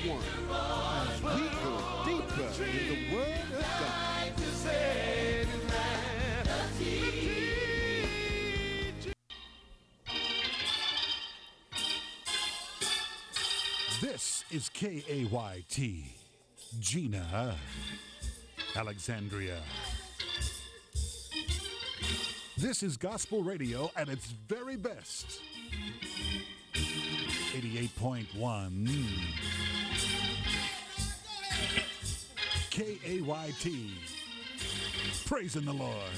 one as we go deeper in the Word of God. This is KAYT, Gina, Alexandria. This is gospel radio at its very best. 88.1 KAYT. Praising the Lord.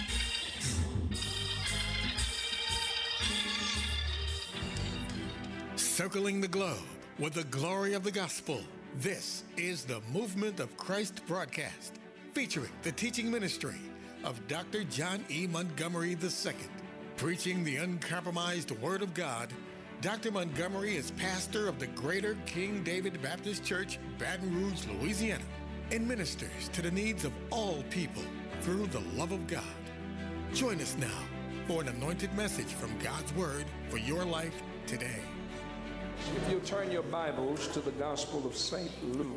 Circling the globe with the glory of the gospel. This is the Movement of Christ broadcast, featuring the teaching ministry of Dr. John E. Montgomery II. Preaching the uncompromised Word of God, Dr. Montgomery is pastor of the Greater King David Baptist Church, Baton Rouge, Louisiana, and ministers to the needs of all people through the love of God. Join us now for an anointed message from God's Word for your life today. If you'll turn your Bibles to the Gospel of St. Luke,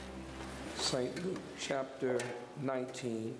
chapter 19.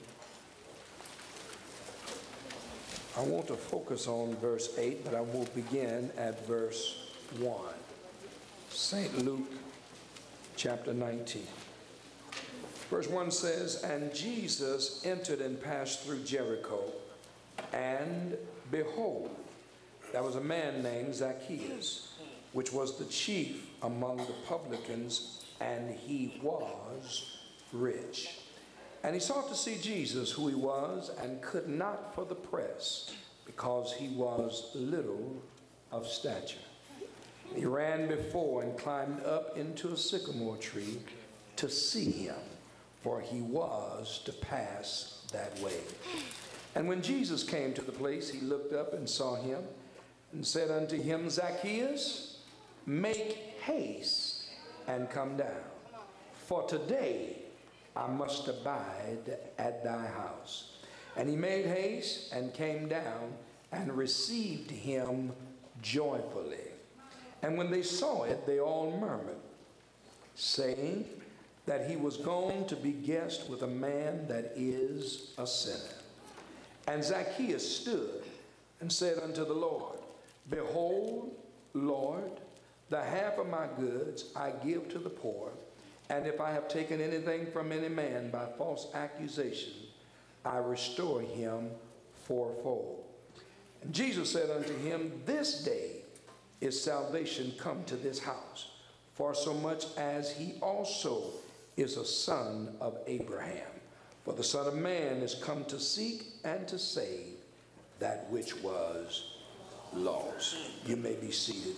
I want to focus on verse 8, but I will begin at verse 1. St. Luke, chapter 19. Verse 1 says, "And Jesus entered and passed through Jericho, and behold, there was a man named Zacchaeus, which was the chief among the publicans, and he was rich. And he sought to see Jesus, who he was, and could not for the press, because he was little of stature. He ran before and climbed up into a sycamore tree to see him, for he was to pass that way. And when Jesus came to the place, he looked up and saw him, and said unto him, Zacchaeus, make haste and come down, for today I must abide at thy house. And he made haste and came down and received him joyfully. And when they saw it, they all murmured, saying that he was gone to be guest with a man that is a sinner. And Zacchaeus stood and said unto the Lord, Behold, Lord, the half of my goods I give to the poor, and if I have taken anything from any man by false accusation, I restore him fourfold. And Jesus said unto him, This day is salvation come to this house, for so much as he also is a son of Abraham. For the Son of Man is come to seek and to save that which was lost." You may be seated.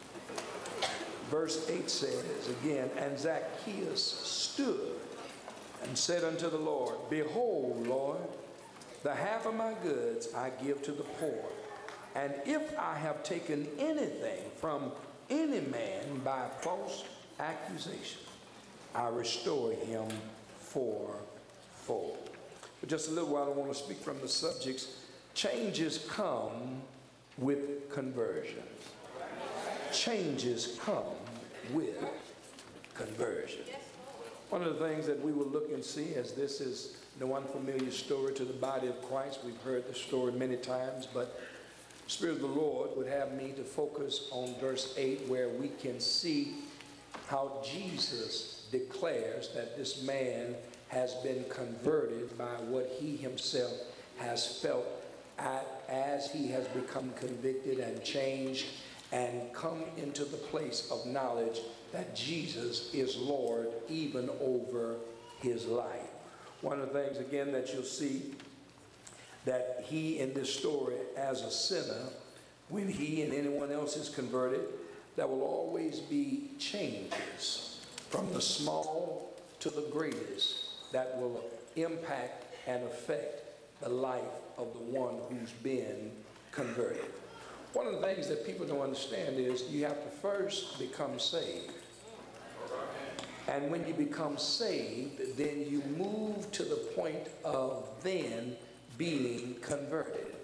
Verse 8 says again, "And Zacchaeus stood and said unto the Lord, Behold, Lord, the half of my goods I give to the poor, and if I have taken anything from any man by false accusation, I restore him fourfold." For just a little while, I want to speak from the subjects. Changes come with conversion. Changes come with conversion. One of the things that we will look and see, as this is no unfamiliar story to the body of Christ, we've heard the story many times, but the Spirit of the Lord would have me to focus on verse 8, where we can see how Jesus declares that this man has been converted by what he himself has felt as he has become convicted and changed and come into the place of knowledge that Jesus is Lord even over his life. One of the things, again, that you'll see, that he in this story as a sinner, when he and anyone else is converted, there will always be changes from the small to the greatest that will impact and affect the life of the one who's been converted. One of the things that people don't understand is you have to first become saved. And when you become saved, then you move to the point of then being converted.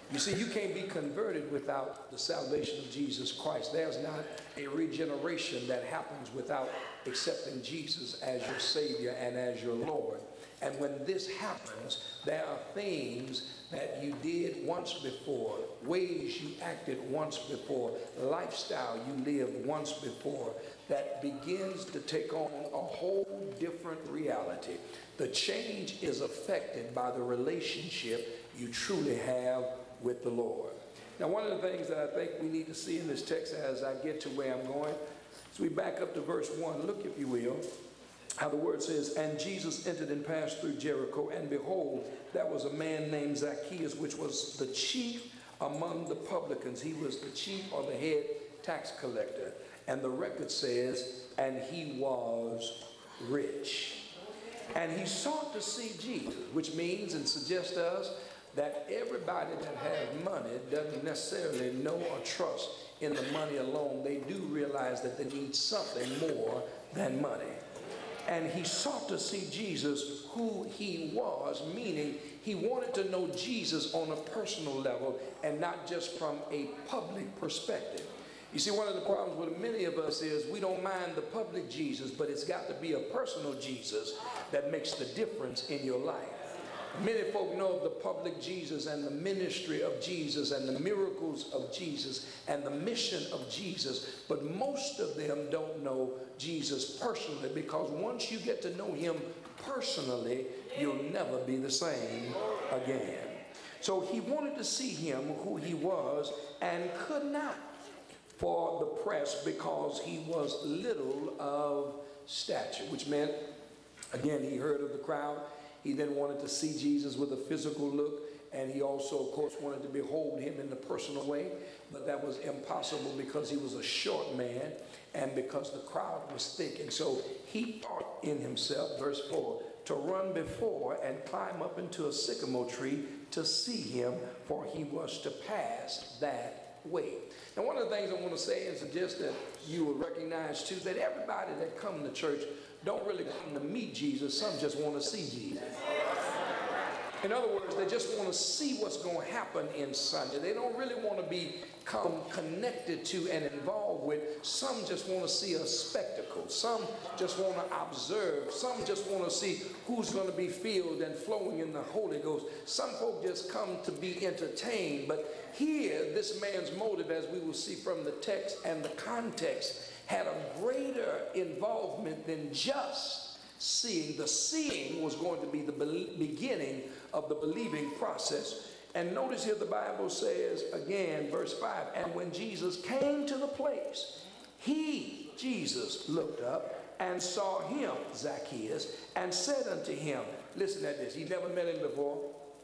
You see, you can't be converted without the salvation of Jesus Christ. There's not a regeneration that happens without accepting Jesus as your Savior and as your Lord. And when this happens, there are things that you did once before, ways you acted once before, lifestyle you lived once before, that begins to take on a whole different reality. The change is affected by the relationship you truly have with the Lord. Now, one of the things that I think we need to see in this text as I get to where I'm going, so we back up to verse 1. Look, if you will, how the word says, "And Jesus entered and passed through Jericho, and behold, there was a man named Zacchaeus, which was the chief among the publicans." He was the chief or the head tax collector. And the record says, and he was rich. And he sought to see Jesus, which means and suggests to us that everybody that has money doesn't necessarily know or trust in the money alone. They do realize that they need something more than money. And he sought to see Jesus, who he was, meaning he wanted to know Jesus on a personal level and not just from a public perspective. You see, one of the problems with many of us is we don't mind the public Jesus, but it's got to be a personal Jesus that makes the difference in your life. Many folk know of the public Jesus and the ministry of Jesus and the miracles of Jesus and the mission of Jesus, but most of them don't know Jesus personally, because once you get to know him personally, you'll never be the same again. So he wanted to see him, who he was, and could not for the press, because he was little of stature, which meant, again, he heard of the crowd. He then wanted to see Jesus with a physical look, and he also, of course, wanted to behold him in the personal way, but that was impossible because he was a short man and because the crowd was thick. And so he thought in himself, verse 4, to run before and climb up into a sycamore tree to see him, for he was to pass that way. Now, one of the things I want to say and suggest that you will recognize too, that everybody that come to church don't really come to meet Jesus. Some just want to see Jesus. In other words, they just want to see what's going to happen in Sunday. They don't really want to become connected to and involved with. Some just want to see a spectacle. Some just want to observe. Some just want to see who's going to be filled and flowing in the Holy Ghost. Some folk just come to be entertained. But here, this man's motive, as we will see from the text and the context, had a greater involvement than just seeing. The seeing was going to be the beginning of the believing process. And notice here the Bible says, again, verse 5, and when Jesus came to the place, he, Jesus, looked up and saw him, Zacchaeus, and said unto him, listen at this, he never met him before,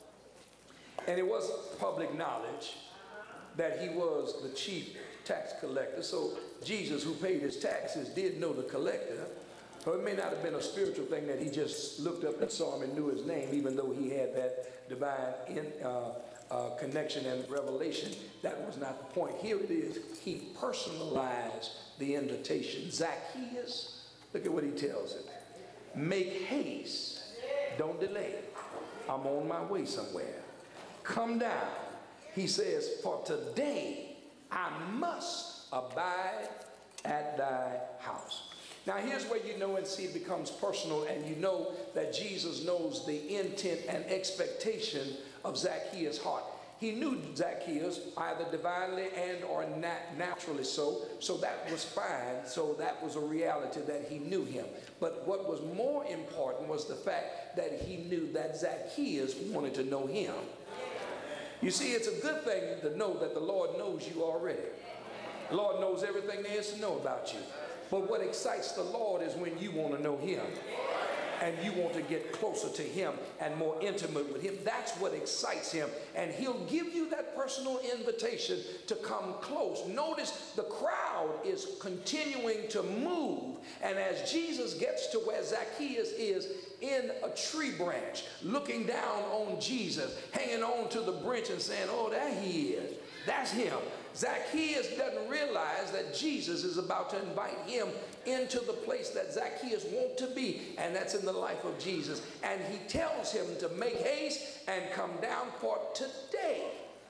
and it was public knowledge that he was the chief tax collector. So Jesus, who paid his taxes, did know the collector. So it may not have been a spiritual thing that he just looked up and saw him and knew his name, even though he had that divine connection and revelation. That was not the point. Here it is. He personalized the invitation. Zacchaeus, look at what he tells him. Make haste. Don't delay. I'm on my way somewhere. Come down. He says, for today I must abide at thy house. Now here's where you know and see it becomes personal, and you know that Jesus knows the intent and expectation of Zacchaeus' heart. He knew Zacchaeus either divinely and or naturally so that was fine. So that was a reality that he knew him. But what was more important was the fact that he knew that Zacchaeus wanted to know him. You see, it's a good thing to know that the Lord knows you already. The Lord knows everything there is to know about you. But what excites the Lord is when you want to know him and you want to get closer to him and more intimate with him. That's what excites him. And he'll give you that personal invitation to come close. Notice the crowd is continuing to move. And as Jesus gets to where Zacchaeus is in a tree branch, looking down on Jesus, hanging on to the branch and saying, oh, there he is. That's him. Zacchaeus doesn't realize that Jesus is about to invite him into the place that Zacchaeus wants to be, and that's in the life of Jesus. And he tells him to make haste and come down, for today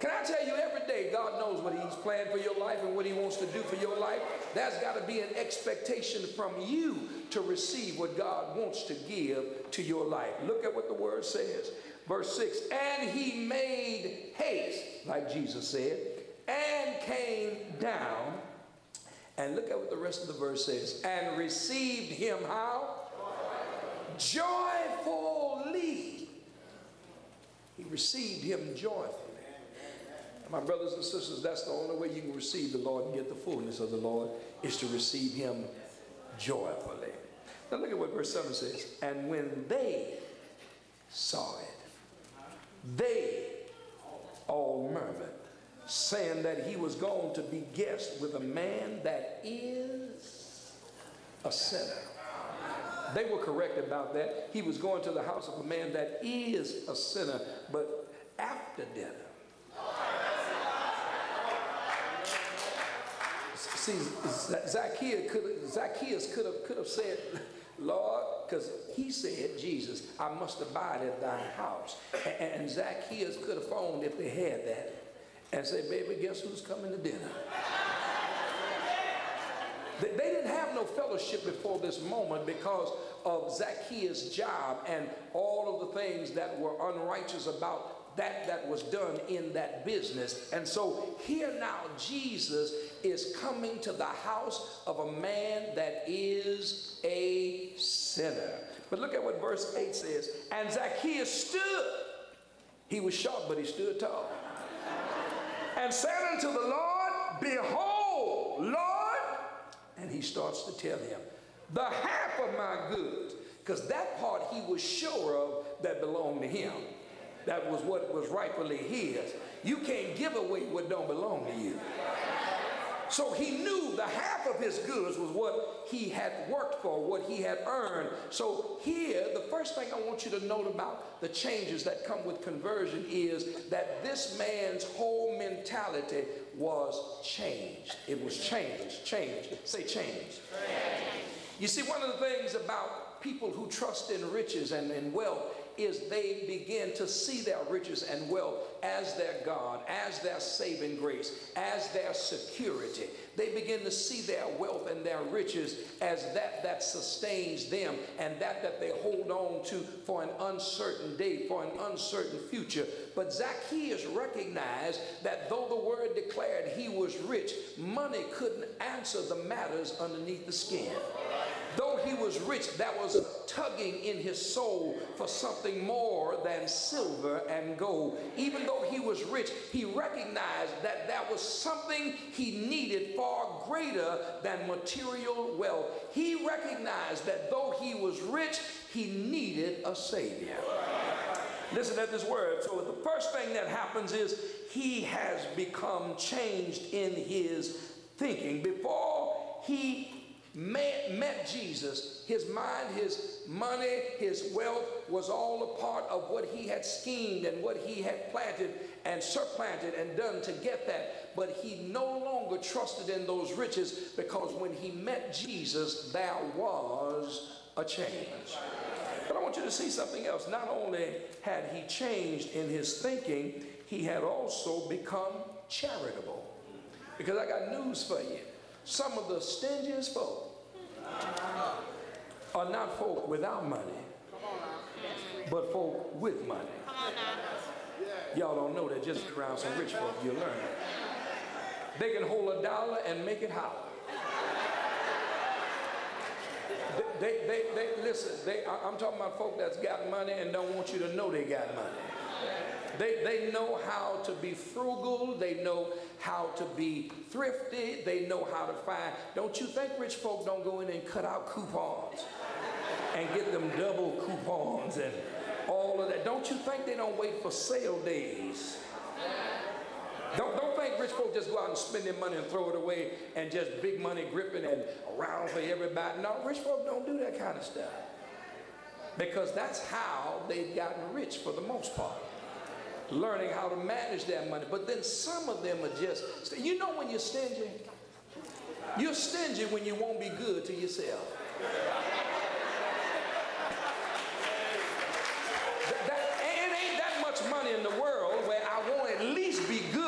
Can I tell you, every day God knows what he's planned for your life and what he wants to do for your life. There's got to be an expectation from you to receive what God wants to give to your life. Look at what the word says. Verse 6, and he made haste, like Jesus said, and came down. And look at what the rest of the verse says. And received him how? Joyfully. He received him joyfully. My brothers and sisters, that's the only way you can receive the Lord and get the fullness of the Lord, is to receive him joyfully. Now look at what verse 7 says. And when they saw it, they all murmured, saying that he was going to be guest with a man that is a sinner. They were correct about that. He was going to the house of a man that is a sinner. But after dinner, see, Zacchaeus could have said, Lord, because he said, Jesus, I must abide at thy house. And Zacchaeus could have phoned if they had that and said, baby, guess who's coming to dinner? They didn't have no fellowship before this moment because of Zacchaeus' job and all of the things that were unrighteous about that was done in that business. And so here now Jesus is coming to the house of a man that is a sinner. But look at what verse 8 says. And Zacchaeus stood. He was short, but he stood tall. And said unto the Lord, behold, Lord. And he starts to tell him, the half of my goods. Because that part he was sure of that belonged to him. That was what was rightfully his. You can't give away what don't belong to you. So he knew the half of his goods was what he had worked for, what he had earned. So here, the first thing I want you to note about the changes that come with conversion is that this man's whole mentality was changed. It was changed. Say change. You see, one of the things about people who trust in riches and wealth is they begin to see their riches and wealth as their God, as their saving grace, as their security. They begin to see their wealth and their riches as that sustains them and that they hold on to for an uncertain day, for an uncertain future. But Zacchaeus recognized that though the word declared he was rich, money couldn't answer the matters underneath the skin. Though he was rich, that was a tugging in his soul for something more than silver and gold. Even though he was rich, he recognized that there was something he needed far greater than material wealth. He recognized that though he was rich, he needed a Savior. Listen at this word. So the first thing that happens is he has become changed in his thinking. Before he met Jesus, his mind, his money, his wealth was all a part of what he had schemed and what he had planted and supplanted and done to get that. But he no longer trusted in those riches, because when he met Jesus, there was a change. But I want you to see something else. Not only had he changed in his thinking, he had also become charitable. Because I got news for you. Some of the stingiest folk are not folk without money, but folk with money. Y'all don't know that. Just around some rich folk, you'll learn it. They can hold $1 and make it holler. Listen, I'm talking about folk that's got money and don't want you to know they got money. They know how to be frugal. They know how to be thrifty. They know how to find. Don't you think rich folk don't go in and cut out coupons and get them double coupons and all of that? Don't you think they don't wait for sale days? Don't think rich folk just go out and spend their money and throw it away and just big money gripping and around for everybody. No, rich folk don't do that kind of stuff, because that's how they've gotten rich for the most part. Learning how to manage their money. But then some of them are just, you know, when you're stingy when you won't be good to yourself. It ain't that much money in the world where I won't at least be good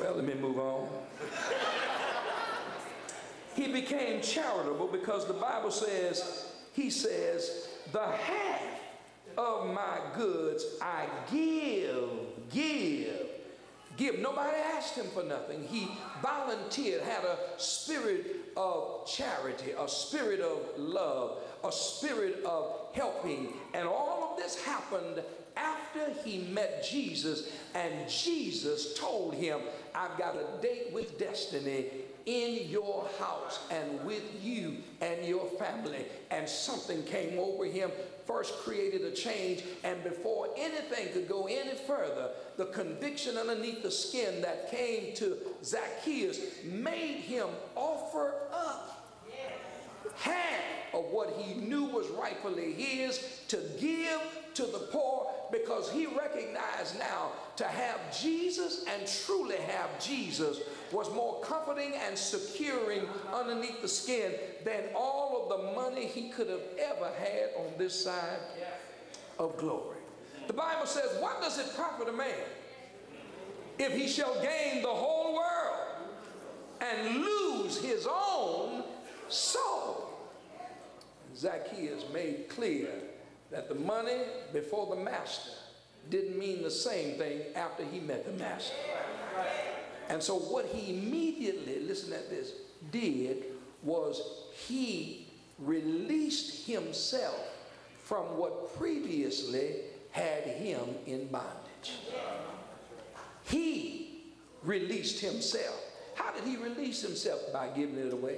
Well, let me move on. He became charitable because the Bible says, he says, the half of my goods I give. Nobody asked him for nothing. He volunteered, had a spirit of charity, a spirit of love, a spirit of helping. And all of this happened after he met Jesus, and Jesus told him, I've got a date with destiny in your house and with you and your family. And something came over him, first created a change, and before anything could go any further, the conviction underneath the skin that came to Zacchaeus made him offer up half of what he knew was rightfully his to give to the poor, because he recognized now to have Jesus and truly have Jesus was more comforting and securing underneath the skin than all of the money he could have ever had on this side of glory. The Bible says, what does it profit a man if he shall gain the whole world and lose his own soul? Zacchaeus made clear that the money before the master didn't mean the same thing after he met the master. And so what he immediately, listen at this, did was he released himself from what previously had him in bondage. He released himself. How did he release himself? By giving it away,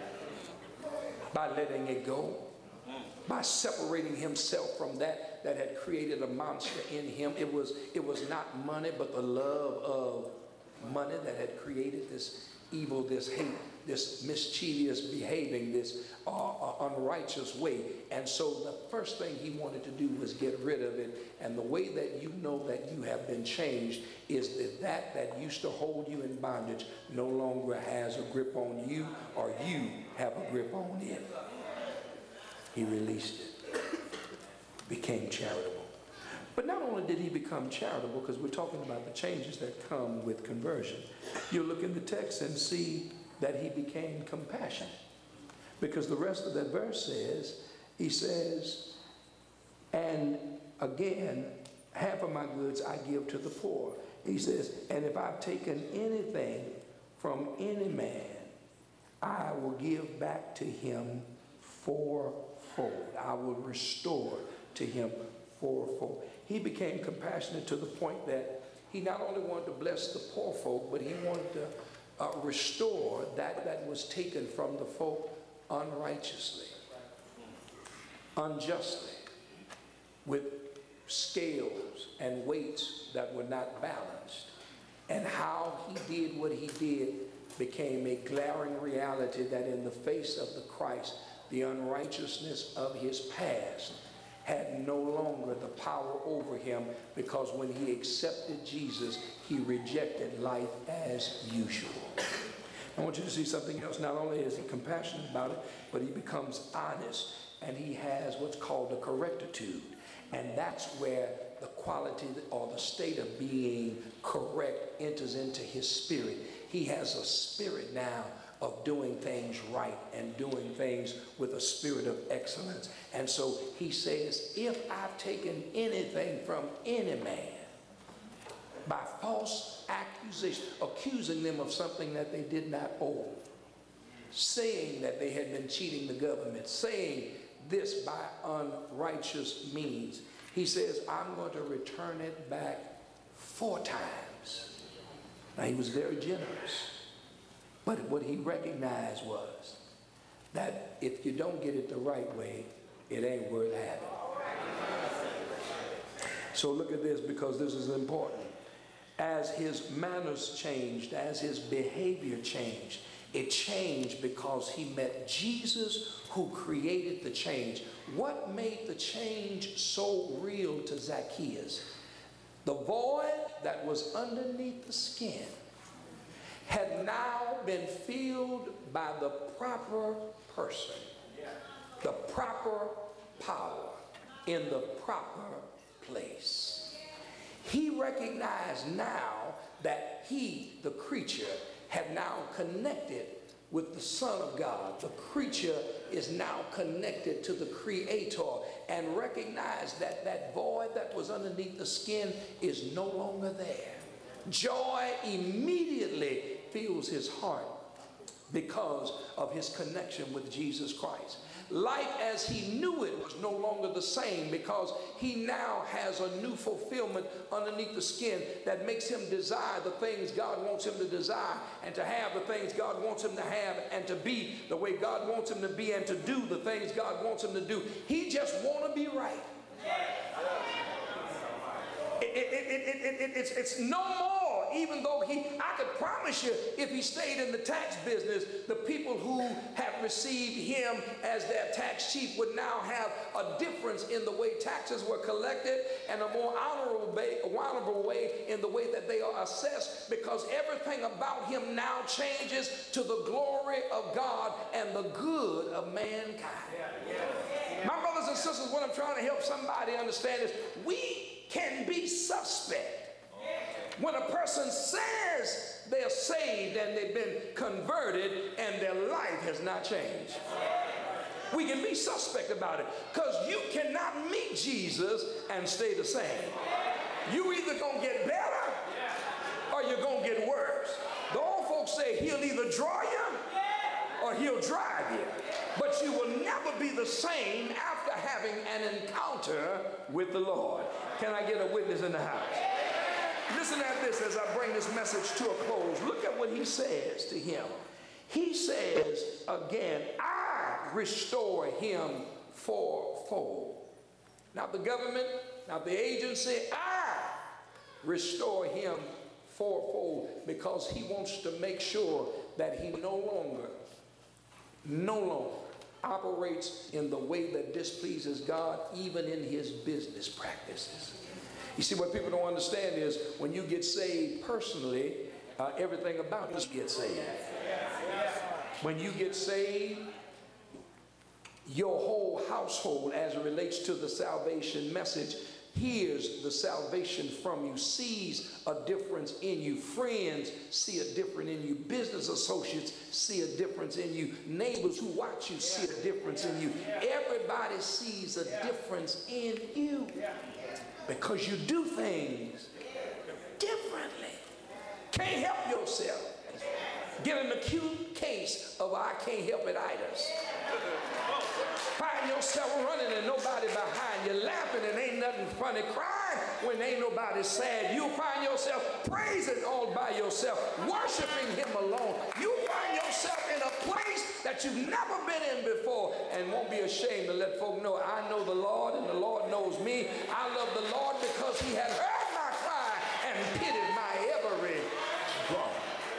by letting it go, by separating himself from that had created a monster in him. It was not money, but the love of money that had created this evil, this hate, this mischievous behaving, this unrighteous way. And so the first thing he wanted to do was get rid of it. And the way that you know that you have been changed is that used to hold you in bondage no longer has a grip on you, or you have a grip on it. He released it, became charitable. But not only did he become charitable, because we're talking about the changes that come with conversion, you look in the text and see that he became compassionate. Because the rest of that verse says, he says, and again, half of my goods I give to the poor. He says, and if I've taken anything from any man, I will give back to him fourfold. I will restore to him fourfold. He became compassionate to the point that he not only wanted to bless the poor folk, but he wanted to restore that was taken from the folk unrighteously, unjustly, with scales and weights that were not balanced. And how he did what he did became a glaring reality that in the face of the Christ, the unrighteousness of his past had no longer the power over him, because when he accepted Jesus, he rejected life as usual. I want you to see something else. Not only is he compassionate about it, but he becomes honest, and he has what's called a correctitude. And that's where the quality or the state of being correct enters into his spirit. He has a spirit now of doing things right and doing things with a spirit of excellence. And so he says, if I've taken anything from any man by false accusation, accusing them of something that they did not owe, saying that they had been cheating the government, saying this by unrighteous means, he says, I'm going to return it back 4 times. Now, he was very generous. But what he recognized was that if you don't get it the right way, it ain't worth having. So look at this, because this is important. As his manners changed, as his behavior changed, it changed because he met Jesus, who created the change. What made the change so real to Zacchaeus? The void that was underneath the skin had now been filled by the proper person, the proper power, in the proper place. He recognized now that he, the creature, had now connected with the Son of God. The creature is now connected to the Creator, and recognized that that void that was underneath the skin is no longer there. Joy immediately fills his heart because of his connection with Jesus Christ. Life as he knew it was no longer the same, because he now has a new fulfillment underneath the skin that makes him desire the things God wants him to desire, and to have the things God wants him to have, and to be the way God wants him to be, and to do the things God wants him to do. He just want to be right. It's no more, even though I could promise you, if he stayed in the tax business, the people who have received him as their tax chief would now have a difference in the way taxes were collected, and a more honorable way in the way that they are assessed, because everything about him now changes to the glory of God and the good of mankind. My brothers and sisters, what I'm trying to help somebody understand is we can be suspect when a person says they're saved and they've been converted and their life has not changed. We can be suspect about it, because you cannot meet Jesus and stay the same. You either gonna get better or you're gonna get worse. The old folks say he'll either draw you or he'll drive you, but you will never be the same after having an encounter with the Lord. Can I get a witness in the house? Listen at this as I bring this message to a close. Look at what he says to him. He says again, I restore him fourfold. Not the government, not the agency. I restore him fourfold, because he wants to make sure that he no longer operates in the way that displeases God, even in his business practices. You see, what people don't understand is when you get saved personally, everything about you gets saved. When you get saved, your whole household, as it relates to the salvation message, hears the salvation from you, sees a difference in you. Friends see a difference in you. Business associates see a difference in you. Neighbors who watch you see a difference in you. Everybody sees a difference in you, because you do things differently. Can't help yourself. Get an acute case of I can't help it itis. Find yourself running and nobody behind you, laughing and ain't nothing funny, crying when ain't nobody sad. You'll find yourself praising all by yourself, worshiping him alone. You'll find yourself in a place that you've never been in before, and won't be ashamed to let folk know, I know the Lord and the Lord knows me. I love the Lord because he had heard my cry and pitied my every groan.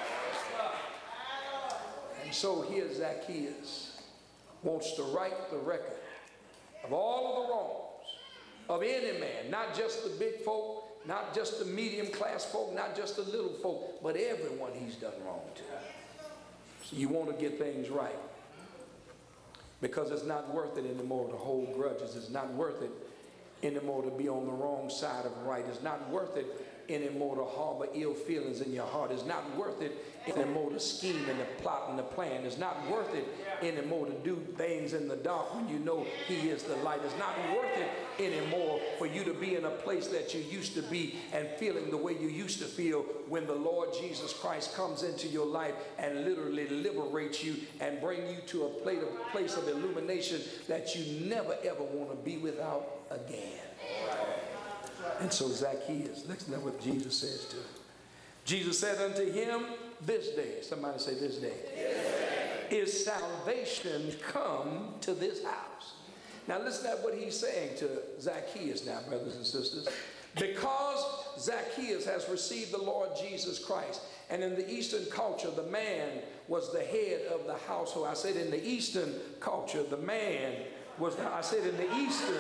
And so here Zacchaeus wants to right the record of all of the wrongs of any man, not just the big folk, not just the medium class folk, not just the little folk, but everyone he's done wrong to. So you want to get things right, because it's not worth it anymore to hold grudges. It's not worth it anymore to be on the wrong side of right. It's not worth it anymore to harbor ill feelings in your heart. It's not worth it anymore to scheme and to plot and to plan. It's not worth it anymore to do things in the dark when you know he is the light. It's not worth it anymore for you to be in a place that you used to be and feeling the way you used to feel when the Lord Jesus Christ comes into your life and literally liberates you and bring you to a place of illumination that you never ever want to be without again. And so Zacchaeus, listen to what Jesus says to him. Jesus said unto him, this day, somebody say this day, is salvation come to this house. Now listen to what he's saying to Zacchaeus now, brothers and sisters. Because Zacchaeus has received the Lord Jesus Christ, and in the Eastern culture, the man was the head of the household. I said in the Eastern culture, the man was, I said in the Eastern.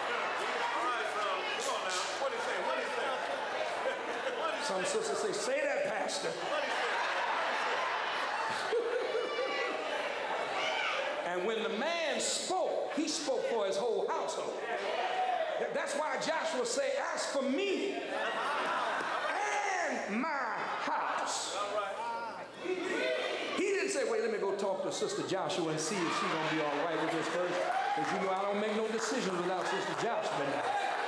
Some sisters say that, Pastor. And when the man spoke, he spoke for his whole household. That's why Joshua said, as for me and my house. He didn't say, wait, let me go talk to Sister Joshua and see if she's going to be all right with this first. Because you know I don't make no decisions without Sister Joshua now.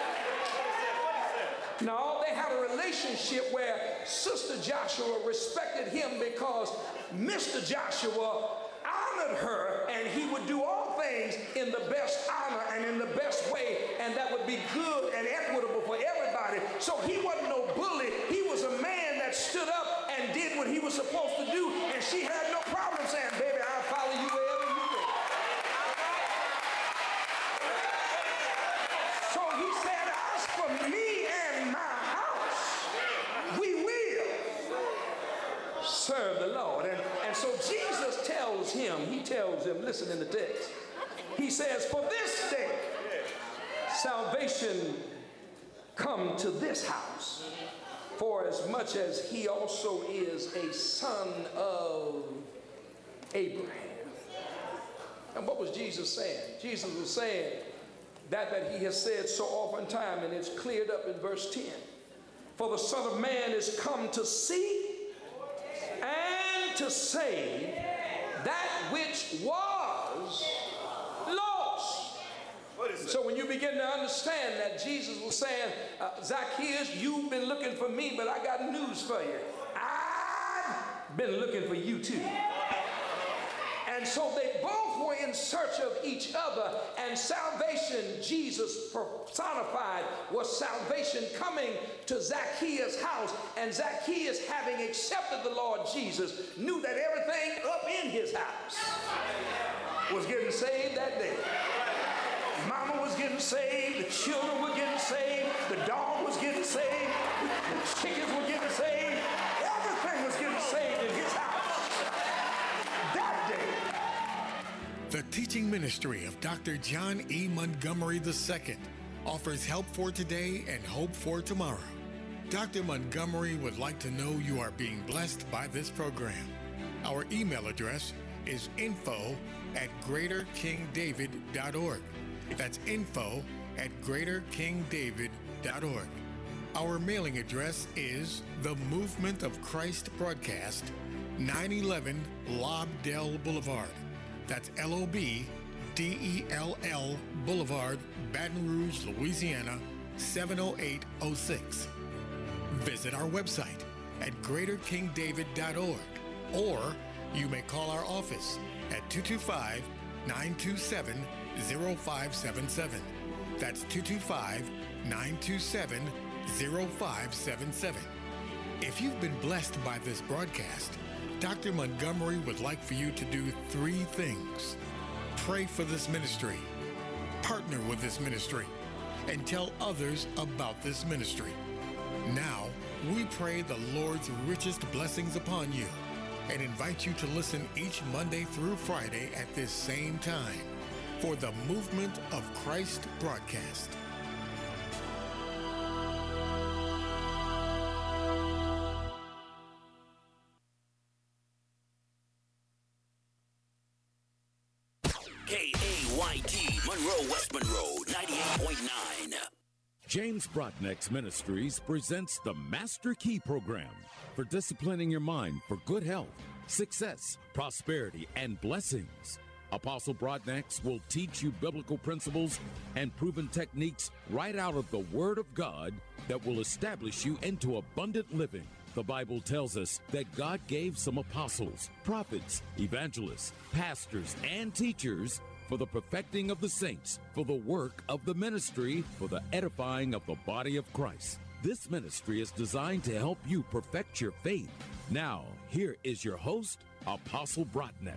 No, they had a relationship where Sister Joshua respected him because Mr. Joshua honored her, and he would do all things in the best honor and in the best way, and that would be good and equitable for everybody. So he wasn't no bully. He was a man that stood up and did what he was supposed to do, and she had no problem saying, baby, I'll follow you wherever you go. So he said, as for me and my house, we will serve the Lord. And so Jesus tells him, listen in the text, he says, for this day salvation come to this house, for as much as he also is a son of Abraham. And what was Jesus saying? Jesus was saying that he has said so oftentimes, and it's cleared up in verse 10. For the Son of Man is come to seek and to save that which was lost. So when you begin to understand that Jesus was saying, Zacchaeus, you've been looking for me, but I got news for you. I've been looking for you too. And so they both were in search of each other, and salvation, Jesus personified, was salvation coming to Zacchaeus' house. And Zacchaeus, having accepted the Lord Jesus, knew that everything up in his house was getting saved that day. Mama was getting saved, the children were getting saved, the dog was getting saved, the chickens were getting saved, everything was getting saved in his house that day. The teaching ministry of Dr. John E. Montgomery II offers help for today and hope for tomorrow. Dr. Montgomery would like to know you are being blessed by this program. Our email address is info@greaterkingdavid.org. That's info@greaterkingdavid.org. Our mailing address is The Movement of Christ Broadcast, 911 Lobdell Boulevard. That's LOBDELL Boulevard, Baton Rouge, Louisiana, 70806. Visit our website at greaterkingdavid.org, or you may call our office at 225-927-0577. That's 225-927-0577. If you've been blessed by this broadcast, Dr. Montgomery would like for you to do 3 things. Pray for this ministry, partner with this ministry, and tell others about this ministry. Now, we pray the Lord's richest blessings upon you and invite you to listen each Monday through Friday at this same time for the Movement of Christ broadcast. KAYT, Monroe, West Monroe, 98.9. James Brotnick's Ministries presents the Master Key Program for disciplining your mind for good health, success, prosperity, and blessings. Apostle Brotnick will teach you biblical principles and proven techniques right out of the Word of God that will establish you into abundant living. The Bible tells us that God gave some apostles, prophets, evangelists, pastors, and teachers for the perfecting of the saints, for the work of the ministry, for the edifying of the body of Christ. This ministry is designed to help you perfect your faith. Now, here is your host, Apostle Brotnick.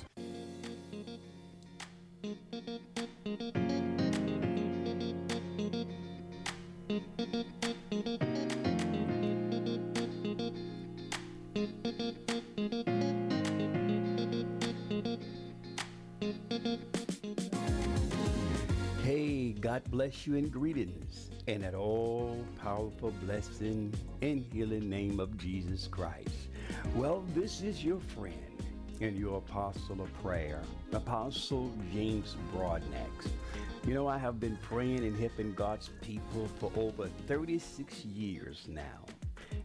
Hey, God bless you and greetings in that all-powerful blessing and healing name of Jesus Christ. Well, this is your friend and your apostle of prayer, Apostle James Brotnick. You know, I have been praying and helping God's people for over 36 years now.